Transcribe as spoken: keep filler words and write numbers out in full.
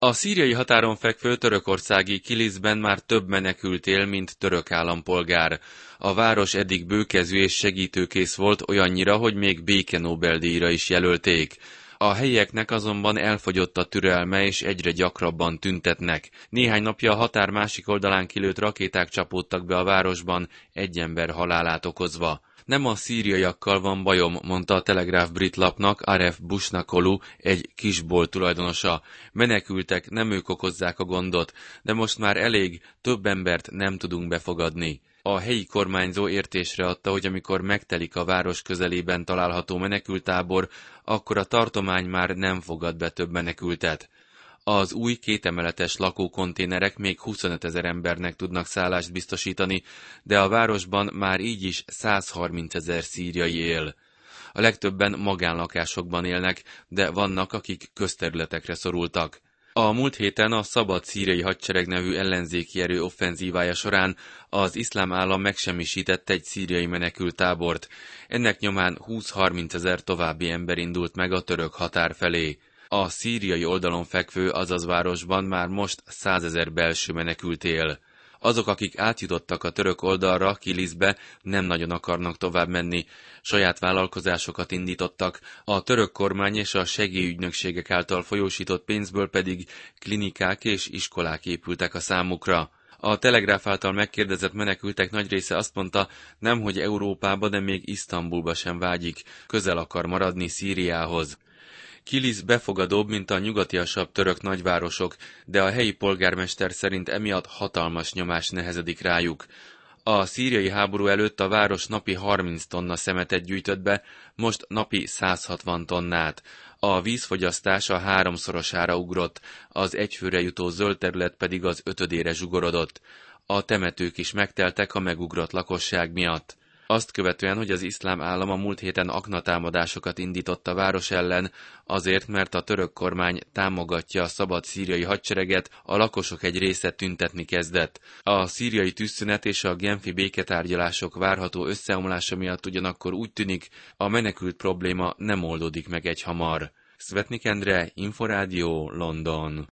A szíriai határon fekvő törökországi Kilisben már több menekült él, mint török állampolgár. A város eddig bőkezű és segítőkész volt olyannyira, hogy még béke Nobel-díjra is jelölték. A helyieknek azonban elfogyott a türelme, és egyre gyakrabban tüntetnek. Néhány napja a határ másik oldalán kilőtt rakéták csapódtak be a városban, egy ember halálát okozva. Nem a szíriaiakkal van bajom, mondta a Telegraph brit lapnak Aref Bushnakolu, egy kisbolt tulajdonosa. Menekültek, nem ők okozzák a gondot, de most már elég, több embert nem tudunk befogadni. A helyi kormányzó értésre adta, hogy amikor megtelik a város közelében található menekülttábor, akkor a tartomány már nem fogad be több menekültet. Az új kétemeletes lakókonténerek még huszonötezer embernek tudnak szállást biztosítani, de a városban már így is százharmincezer szíriai él. A legtöbben magánlakásokban élnek, de vannak, akik közterületekre szorultak. A múlt héten a Szabad Szíriai Hadsereg nevű ellenzéki erő offenzívája során az Iszlám Állam megsemmisített egy szíriai menekülttábort. Ennek nyomán húsz-harmincezer további ember indult meg a török határ felé. A szíriai oldalon fekvő Azaz városban már most százezer belső menekült él. Azok, akik átjutottak a török oldalra, Kilisbe, nem nagyon akarnak tovább menni. Saját vállalkozásokat indítottak, a török kormány és a segélyügynökségek által folyósított pénzből pedig klinikák és iskolák épültek a számukra. A Telegraph által megkérdezett menekültek nagy része azt mondta, nemhogy Európába, de még Isztambulba sem vágyik, közel akar maradni Szíriához. Kilis befogadóbb, mint a nyugatiasabb török nagyvárosok, de a helyi polgármester szerint emiatt hatalmas nyomás nehezedik rájuk. A szíriai háború előtt a város napi harminc tonna szemetet gyűjtött be, most napi száz hatvan tonnát. A vízfogyasztás a háromszorosára ugrott, az egyfőre jutó zöld terület pedig az ötödére zsugorodott. A temetők is megteltek a megugrott lakosság miatt. Azt követően, hogy az Iszlám Állam a múlt héten aknatámadásokat indított a város ellen, azért, mert a török kormány támogatja a szabad szíriai hadsereget, a lakosok egy része tüntetni kezdett. A szíriai tűzszünet és a genfi béketárgyalások várható összeomlása miatt ugyanakkor úgy tűnik, a menekült probléma nem oldódik meg egyhamar. Szvetnik Endre, Inforádió, London.